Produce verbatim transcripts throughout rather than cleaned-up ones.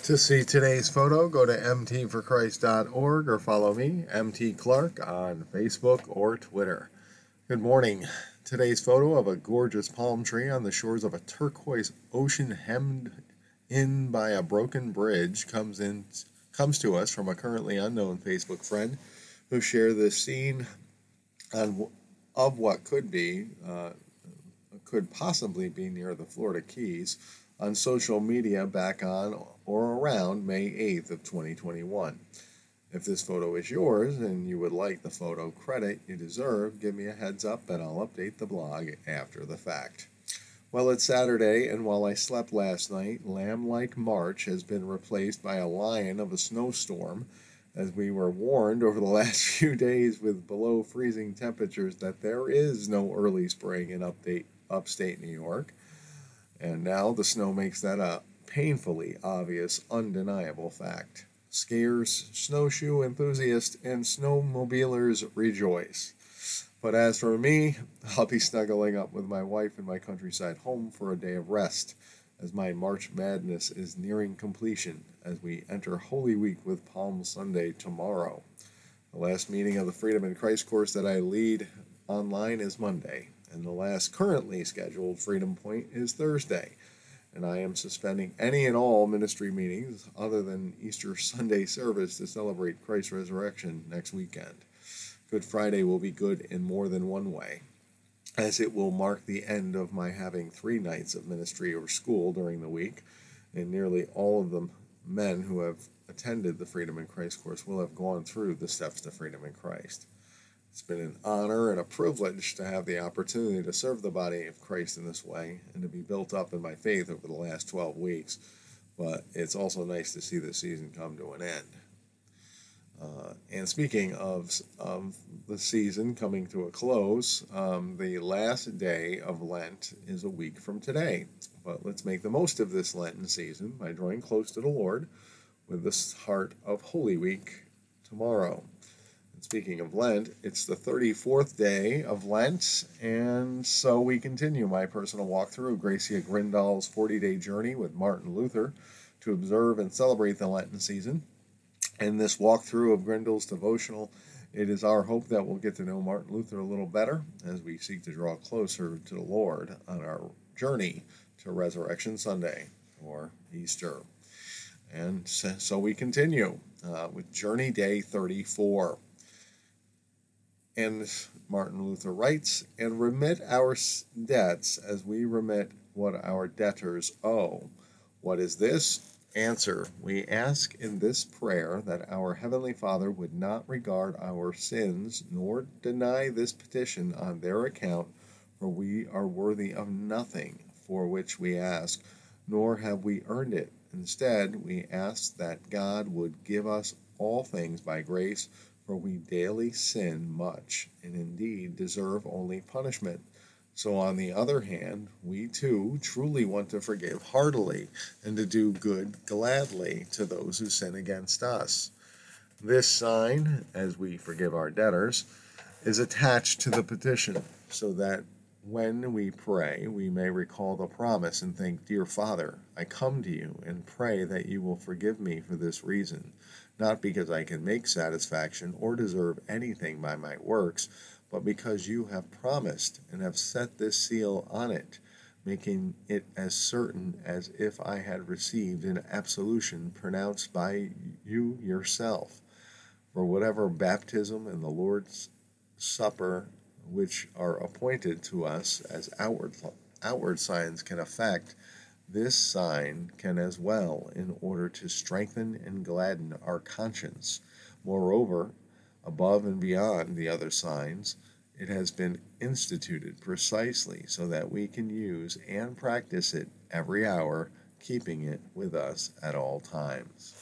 To see today's photo, go to m t for christ dot org or follow me, M T Clark, on Facebook or Twitter. Good morning. Today's photo of a gorgeous palm tree on the shores of a turquoise ocean hemmed in by a broken bridge comes in comes to us from a currently unknown Facebook friend who shared this scene on, of what could be, uh, could possibly be near the Florida Keys on social media back on or around May eighth of twenty twenty-one. If this photo is yours and you would like the photo credit you deserve, give me a heads up and I'll update the blog after the fact. Well, it's Saturday, and while I slept last night, lamb-like March has been replaced by a lion of a snowstorm, as we were warned over the last few days with below freezing temperatures that there is no early spring in update, upstate New York. And now the snow makes that a painfully obvious, undeniable fact. Skiers, snowshoe enthusiasts, and snowmobilers rejoice. But as for me, I'll be snuggling up with my wife in my countryside home for a day of rest, as my March Madness is nearing completion as we enter Holy Week with Palm Sunday tomorrow. The last meeting of the Freedom in Christ course that I lead online is Monday, and the last currently scheduled Freedom Point is Thursday, and I am suspending any and all ministry meetings other than Easter Sunday service to celebrate Christ's resurrection next weekend. Good Friday will be good in more than one way, as it will mark the end of my having three nights of ministry or school during the week, and nearly all of the men who have attended the Freedom in Christ course will have gone through the steps to freedom in Christ. It's been an honor and a privilege to have the opportunity to serve the body of Christ in this way and to be built up in my faith over the last twelve weeks, but it's also nice to see the season come to an end. Uh, and speaking of, of the season coming to a close, um, the last day of Lent is a week from today. But let's make the most of this Lenten season by drawing close to the Lord with the heart of Holy Week tomorrow. And speaking of Lent, it's the thirty-fourth day of Lent, and so we continue my personal walkthrough of Gracia Grindal's forty-day journey with Martin Luther to observe and celebrate the Lenten season. In this walkthrough of Grindal's devotional, it is our hope that we'll get to know Martin Luther a little better as we seek to draw closer to the Lord on our journey to Resurrection Sunday, or Easter. And so we continue uh, with Journey Day thirty-four. And Martin Luther writes, "And remit our debts as we remit what our debtors owe." What is this? Answer: we ask in this prayer that our Heavenly Father would not regard our sins, nor deny this petition on their account, for we are worthy of nothing for which we ask, nor have we earned it. Instead, we ask that God would give us all things by grace, for we daily sin much, and indeed deserve only punishment. So on the other hand, we too truly want to forgive heartily and to do good gladly to those who sin against us. This sign, as we forgive our debtors, is attached to the petition, so that when we pray, we may recall the promise and think, "Dear Father, I come to you and pray that you will forgive me for this reason, not because I can make satisfaction or deserve anything by my works, but because you have promised and have set this seal on it, making it as certain as if I had received an absolution pronounced by you yourself. For whatever baptism and the Lord's Supper, which are appointed to us as outward, outward signs, can effect, this sign can as well, in order to strengthen and gladden our conscience. Moreover, above and beyond the other signs, it has been instituted precisely so that we can use and practice it every hour, keeping it with us at all times."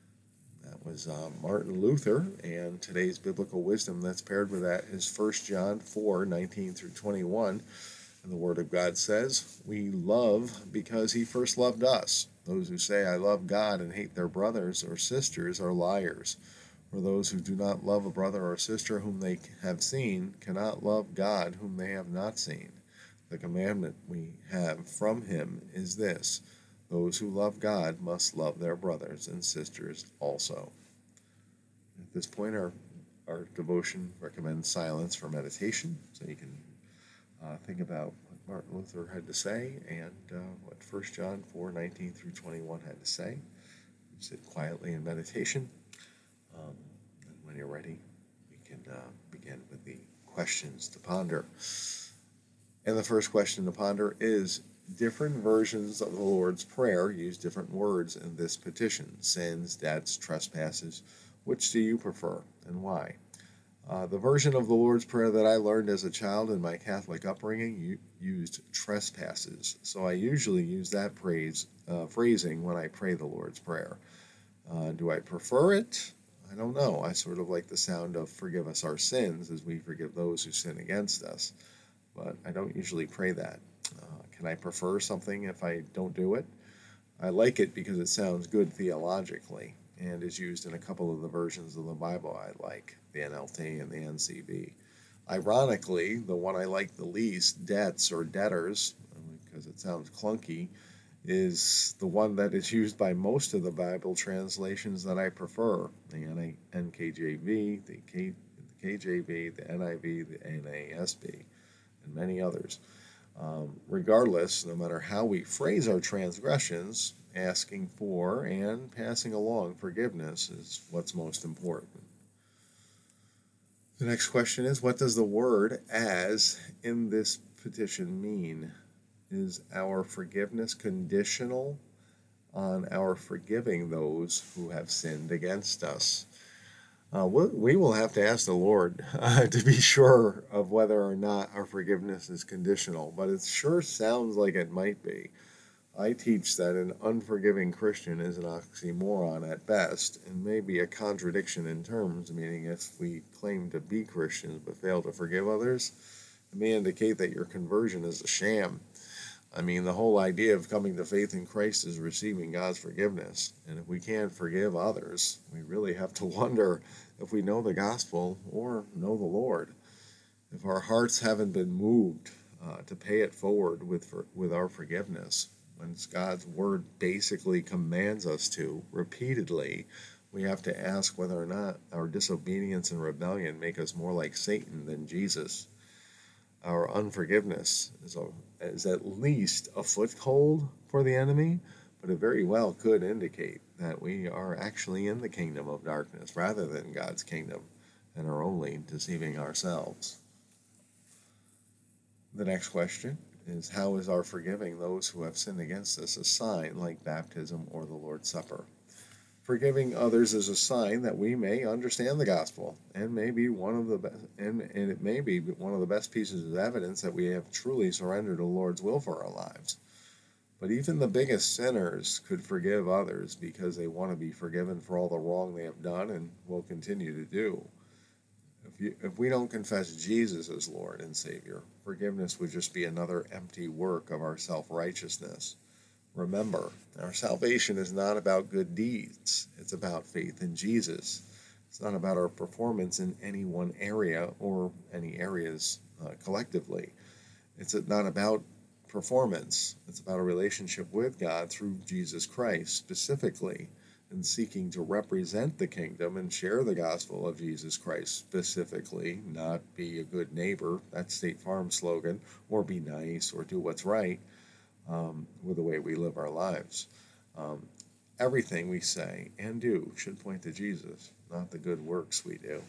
That was uh, Martin Luther, and today's biblical wisdom that's paired with that is First John four, nineteen through twenty-one. And the Word of God says, "We love because He first loved us. Those who say, 'I love God,' and hate their brothers or sisters are liars. For those who do not love a brother or sister whom they have seen cannot love God whom they have not seen. The commandment we have from Him is this, Those who love God must love their brothers and sisters also. At this point, our, our devotion recommends silence for meditation, so you can uh, think about what Martin Luther had to say and uh, what First John four nineteen through twenty-one had to say. Sit quietly in meditation, um, and when you're ready, we can uh, begin with the questions to ponder. And the first question to ponder is, different versions of the Lord's Prayer use different words in this petition: sins, debts, trespasses. Which do you prefer, and why? Uh, the version of the Lord's Prayer that I learned as a child in my Catholic upbringing used trespasses, so I usually use that phrase, uh, phrasing when I pray the Lord's Prayer. Uh, do I prefer it? I don't know. I sort of like the sound of "forgive us our sins as we forgive those who sin against us," but I don't usually pray that. Uh, can I prefer something if I don't do it? I like it because it sounds good theologically and is used in a couple of the versions of the Bible I like, the N L T and the N C B. Ironically, the one I like the least, debts or debtors, because it sounds clunky, is the one that is used by most of the Bible translations that I prefer, the N K J V, the K, the K J V, the N I V, the N A S B, and many others. Um, regardless, no matter how we phrase our transgressions, asking for and passing along forgiveness is what's most important. The next question is, what does the word "as" in this petition mean? Is our forgiveness conditional on our forgiving those who have sinned against us? Uh, we will have to ask the Lord uh, to be sure of whether or not our forgiveness is conditional, but it sure sounds like it might be. I teach that an unforgiving Christian is an oxymoron at best, and may be a contradiction in terms, meaning if we claim to be Christians but fail to forgive others, it may indicate that your conversion is a sham. I mean, the whole idea of coming to faith in Christ is receiving God's forgiveness. And if we can't forgive others, we really have to wonder if we know the gospel or know the Lord. If our hearts haven't been moved uh, to pay it forward with for, with our forgiveness, when God's word basically commands us to repeatedly, we have to ask whether or not our disobedience and rebellion make us more like Satan than Jesus. Our unforgiveness is, a, is at least a foothold for the enemy, but it very well could indicate that we are actually in the kingdom of darkness rather than God's kingdom and are only deceiving ourselves. The next question is, how is our forgiving those who have sinned against us a sign like baptism or the Lord's Supper? Forgiving others is a sign that we may understand the gospel, and may be one of the best, and, and it may be one of the best pieces of evidence that we have truly surrendered to the Lord's will for our lives. But even the biggest sinners could forgive others because they want to be forgiven for all the wrong they have done and will continue to do. If, you, if we don't confess Jesus as Lord and Savior, forgiveness would just be another empty work of our self-righteousness. Remember, our salvation is not about good deeds. It's about faith in Jesus. It's not about our performance in any one area or any areas uh, collectively. It's not about performance. It's about a relationship with God through Jesus Christ specifically, and seeking to represent the kingdom and share the gospel of Jesus Christ specifically, not be a good neighbor, that's State Farm slogan, or be nice or do what's right. Um, with the way we live our lives. Um, everything we say and do should point to Jesus, not the good works we do.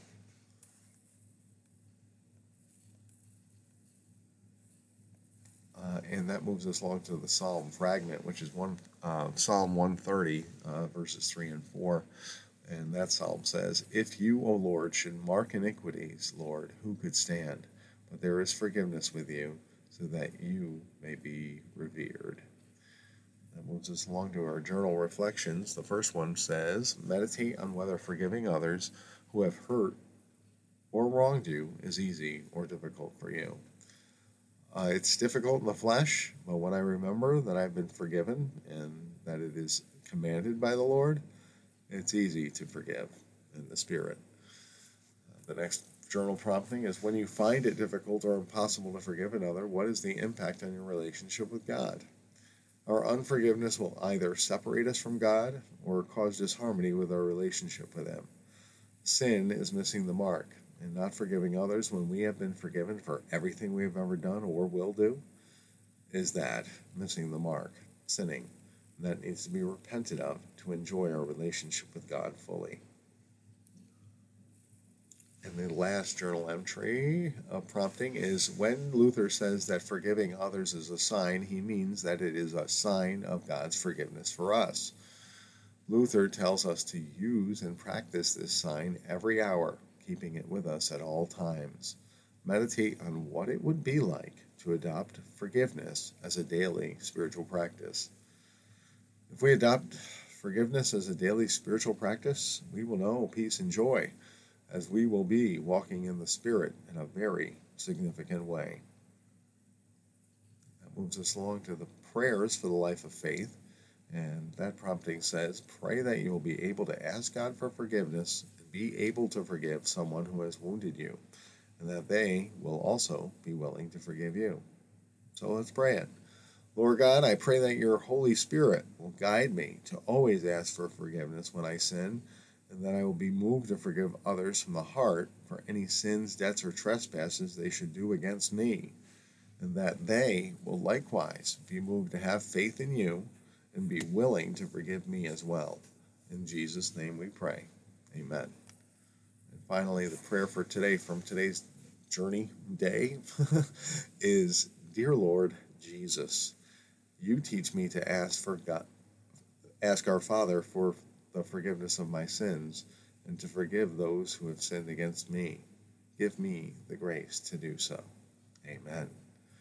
Uh, and that moves us along to the Psalm fragment, which is one uh, Psalm one thirty, uh, verses three and four. And that psalm says, "If you, O Lord, should mark iniquities, Lord, who could stand? But there is forgiveness with you, so that you may be revered." That moves us along to our journal reflections. The first one says, meditate on whether forgiving others who have hurt or wronged you is easy or difficult for you. Uh, it's difficult in the flesh, but when I remember that I've been forgiven and that it is commanded by the Lord, it's easy to forgive in the Spirit. Uh, the next journal prompting is, when you find it difficult or impossible to forgive another, what is the impact on your relationship with God? Our unforgiveness will either separate us from God or cause disharmony with our relationship with Him. Sin is missing the mark, and not forgiving others when we have been forgiven for everything we have ever done or will do is that missing the mark, sinning. That needs to be repented of to enjoy our relationship with God fully. And the last journal entry of prompting is when Luther says that forgiving others is a sign, he means that it is a sign of God's forgiveness for us. Luther tells us to use and practice this sign every hour, keeping it with us at all times. Meditate on what it would be like to adopt forgiveness as a daily spiritual practice. If we adopt forgiveness as a daily spiritual practice, we will know peace and joy, as we will be walking in the Spirit in a very significant way. That moves us along to the prayers for the life of faith, and that prompting says, pray that you will be able to ask God for forgiveness and be able to forgive someone who has wounded you, and that they will also be willing to forgive you. So let's pray it. Lord God, I pray that your Holy Spirit will guide me to always ask for forgiveness when I sin, and that I will be moved to forgive others from the heart for any sins, debts, or trespasses they should do against me, and that they will likewise be moved to have faith in you and be willing to forgive me as well. In Jesus' name we pray. Amen. And finally, the prayer for today from today's journey day is, Dear Lord Jesus, you teach me to ask for God, ask our Father for the forgiveness of my sins, and to forgive those who have sinned against me. Give me the grace to do so. Amen.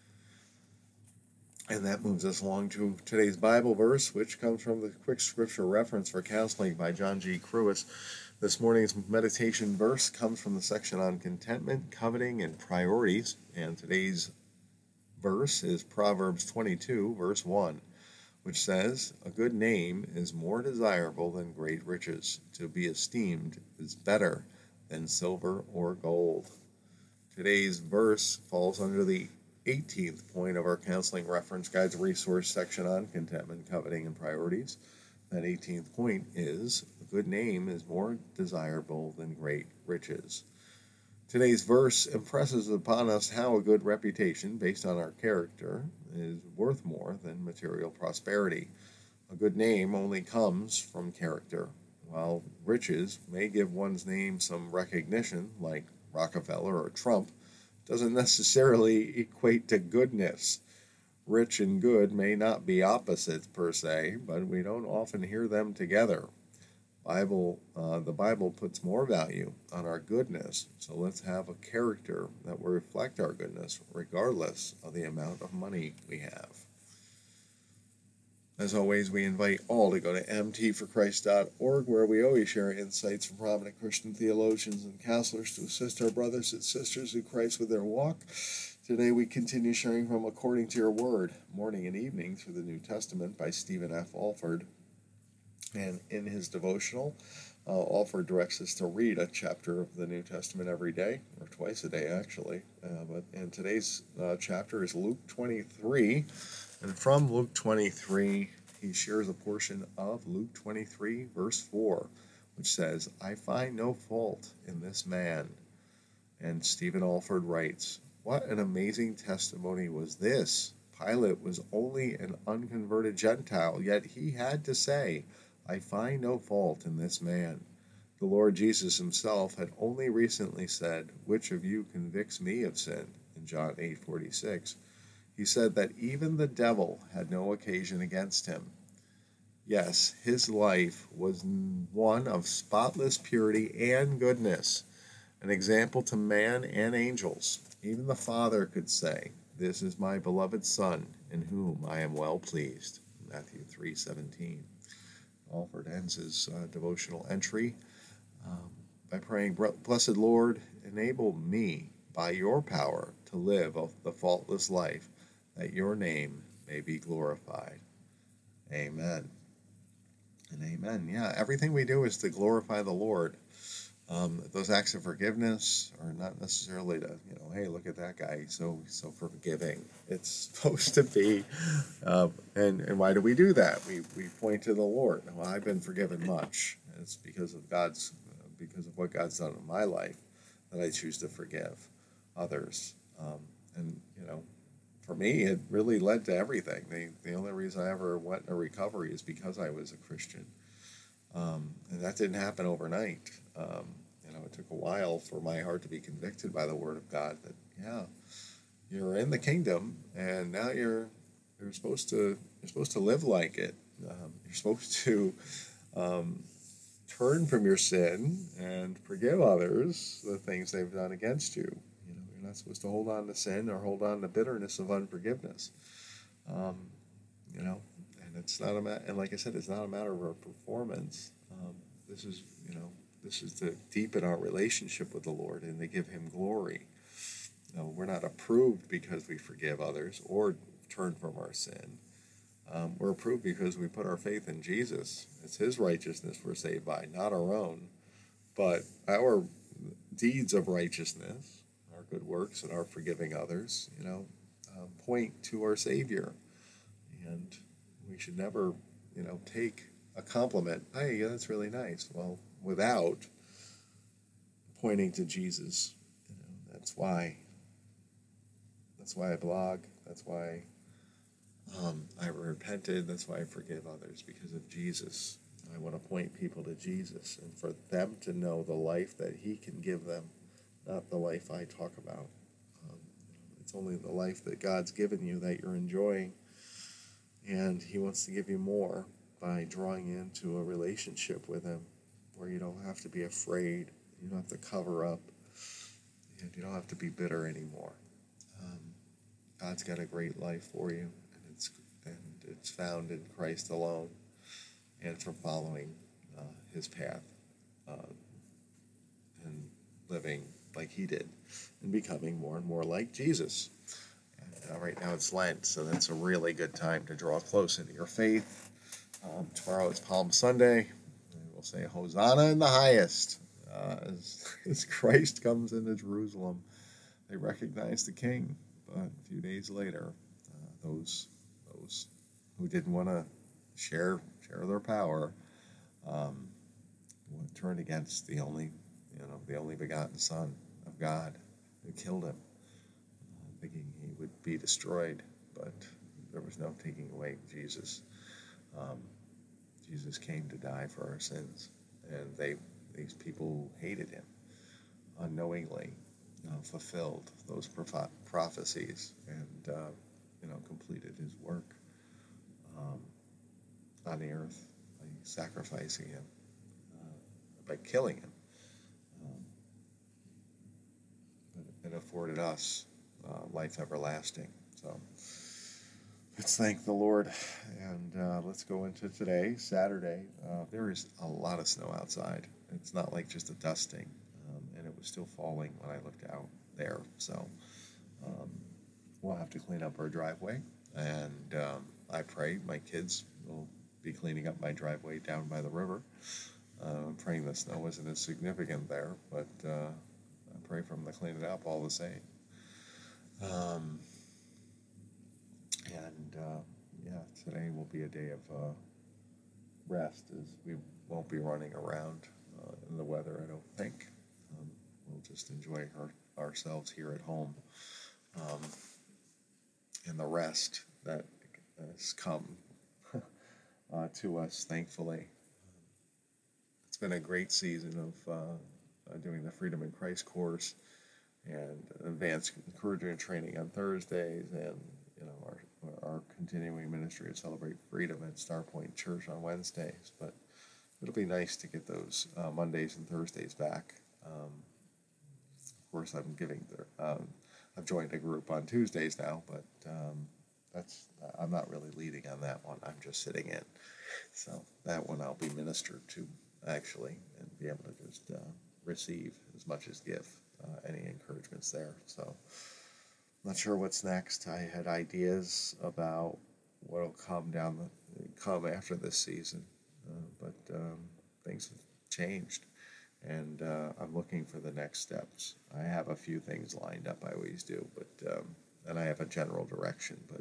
And that moves us along to today's Bible verse, which comes from the Quick Scripture Reference for Counseling by John G. Crewis. This morning's meditation verse comes from the section on contentment, coveting, and priorities, and today's verse is Proverbs twenty-two, verse one, which says, A good name is more desirable than great riches. To be esteemed is better than silver or gold. Today's verse falls under the eighteenth point of our Counseling Reference Guides resource section on contentment, coveting, and priorities. That eighteenth point is, a good name is more desirable than great riches. Today's verse impresses upon us how a good reputation based on our character is worth more than material prosperity. A good name only comes from character, while riches may give one's name some recognition, like Rockefeller or Trump, doesn't necessarily equate to goodness. Rich and good may not be opposites per se, but we don't often hear them together. Bible, uh, the Bible puts more value on our goodness, so let's have a character that will reflect our goodness, regardless of the amount of money we have. As always, we invite all to go to m t for christ dot org, where we always share insights from prominent Christian theologians and counselors to assist our brothers and sisters in Christ with their walk. Today we continue sharing from According to Your Word, morning and evening through the New Testament by Stephen F. Alford. And in his devotional, uh, Alford directs us to read a chapter of the New Testament every day, or twice a day actually. Uh, but and today's uh, chapter is Luke twenty-three, and from Luke twenty-three, he shares a portion of Luke twenty-three, verse four, which says, I find no fault in this man. And Stephen Alford writes, What an amazing testimony was this! Pilate was only an unconverted Gentile, yet he had to say, I find no fault in this man. The Lord Jesus himself had only recently said, Which of you convicts me of sin? In John eight forty-six. He said that even the devil had no occasion against him. Yes, his life was one of spotless purity and goodness, an example to man and angels. Even the Father could say, This is my beloved Son, in whom I am well pleased. Matthew three seventeen. Alford ends his uh, devotional entry um, by praying, Blessed Lord, enable me by your power to live a, the faultless life, that your name may be glorified. Amen. And amen. Yeah, everything we do is to glorify the Lord. Um, those acts of forgiveness are not necessarily to, you know, hey, look at that guy, he's so so forgiving. It's supposed to be, uh, and and why do we do that? We we point to the Lord. Well, I've been forgiven much. It's because of God's, uh, because of what God's done in my life that I choose to forgive others. Um, and you know, for me, it really led to everything. The the only reason I ever went into recovery is because I was a Christian. Um, and that didn't happen overnight. Um, you know, it took a while for my heart to be convicted by the Word of God that, yeah, you're in the kingdom, and now you're you're supposed to you're supposed to live like it. Um, you're supposed to um, turn from your sin and forgive others the things they've done against you. You know, you're not supposed to hold on to sin or hold on to bitterness of unforgiveness. Um, you know, and it's not a ma- and like I said, it's not a matter of our performance. Um, this is, you know, this is to deepen our relationship with the Lord and to give Him glory. You know, we're not approved because we forgive others or turn from our sin. Um, we're approved because we put our faith in Jesus. It's His righteousness we're saved by, not our own. But our deeds of righteousness, our good works, and our forgiving others, you know, um, point to our Savior. And we should never, you know, take a compliment. Hey, that's really nice. Well, without pointing to Jesus. You know, that's why. That's why I blog. That's why um, I repented. That's why I forgive others, because of Jesus. I want to point people to Jesus and for them to know the life that He can give them, not the life I talk about. Um, it's only the life that God's given you that you're enjoying. And He wants to give you more by drawing you into a relationship with Him where you don't have to be afraid, you don't have to cover up, and you don't have to be bitter anymore. Um, God's got a great life for you, and it's and it's found in Christ alone and from following uh, His path uh, and living like He did and becoming more and more like Jesus. Uh, right now it's Lent, so that's a really good time to draw close into your faith. Um, tomorrow is Palm Sunday. And we'll say Hosanna in the highest. Uh, as, as Christ comes into Jerusalem, they recognize the King. But a few days later, uh, those those who didn't want to share share their power um, turned against the only you know the only begotten Son of God, who killed Him, thinking He would be destroyed, but there was no taking away Jesus. Um, Jesus came to die for our sins, and they these people who hated Him unknowingly uh, fulfilled those proph- prophecies and uh, you know completed His work um, on the earth by sacrificing Him, uh, by killing Him. Um, but it afforded us uh, life everlasting. So let's thank the Lord, and uh, let's go into today, Saturday. Uh, there is a lot of snow outside. It's not like just a dusting, um, and it was still falling when I looked out there. So um, we'll have to clean up our driveway, and um, I pray my kids will be cleaning up my driveway down by the river. Uh, I'm praying the snow isn't as significant there, but uh, I pray for them to clean it up all the same. Um, And, uh, yeah, today will be a day of uh, rest, as we won't be running around uh, in the weather, I don't think. Um, we'll just enjoy our, ourselves here at home um, and the rest that has come uh, to us, thankfully. It's been a great season of uh, doing the Freedom in Christ course and advanced encouragement training on Thursdays, and you know our our continuing ministry to celebrate freedom at Star Point Church on Wednesdays. But it'll be nice to get those uh, Mondays and Thursdays back. Um, of course, I'm giving the um, I've joined a group on Tuesdays now, but um, that's I'm not really leading on that one. I'm just sitting in. So that one I'll be ministered to actually, and be able to just uh, receive as much as give. Uh, any encouragements there. So not sure what's next. I had ideas about what'll come down the come after this season, uh, but um, things have changed. and uh, I'm looking for the next steps. I have a few things lined up, I always do, but um, and I have a general direction, but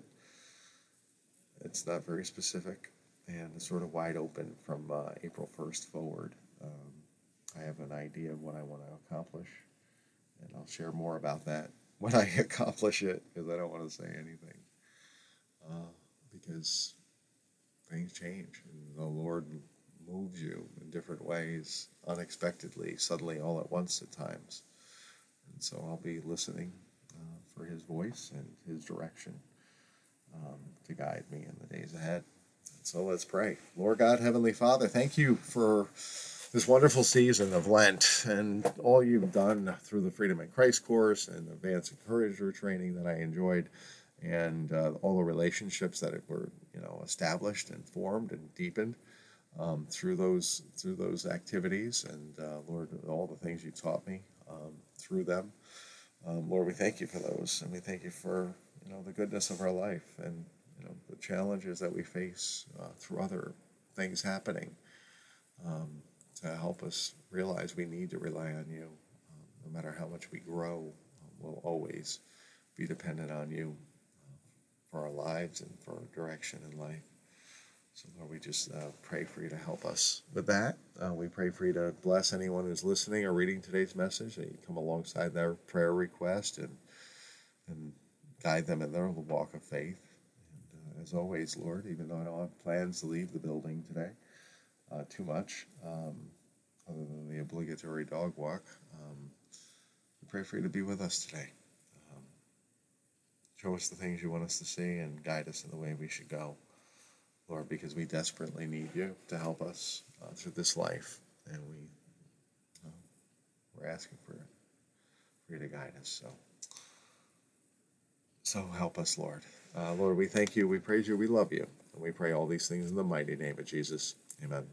it's not very specific, and it's sort of wide open from uh, April first forward. Um, I have an idea of what I want to accomplish, and I'll share more about that when I accomplish it, because I don't want to say anything, uh, because things change, and the Lord moves you in different ways, unexpectedly, suddenly, all at once at times. And so I'll be listening uh, for His voice and His direction um, to guide me in the days ahead. And so let's pray. Lord God, Heavenly Father, thank you for this wonderful season of Lent and all you've done through the Freedom in Christ course and Advanced Encourager training that I enjoyed, and uh, all the relationships that were, you know, established and formed and deepened um, through those through those activities. And uh, Lord, all the things you taught me um, through them. Um, Lord, we thank you for those, and we thank you for, you know, the goodness of our life, and, you know, the challenges that we face uh, through other things happening. Um, to help us realize we need to rely on you. Um, no matter how much we grow, um, we'll always be dependent on you uh, for our lives and for our direction in life. So Lord, we just uh, pray for you to help us with that. Uh, we pray for you to bless anyone who's listening or reading today's message, that you come alongside their prayer request and, and guide them in their walk of faith. And uh, as always, Lord, even though I don't have plans to leave the building today, Uh, too much, um, other than the obligatory dog walk. Um, we pray for you to be with us today. Um, show us the things you want us to see and guide us in the way we should go, Lord, because we desperately need you to help us uh, through this life, and we, uh, we're asking for, for you to guide us. So, so help us, Lord. Uh, Lord, we thank you, we praise you, we love you, and we pray all these things in the mighty name of Jesus. Amen.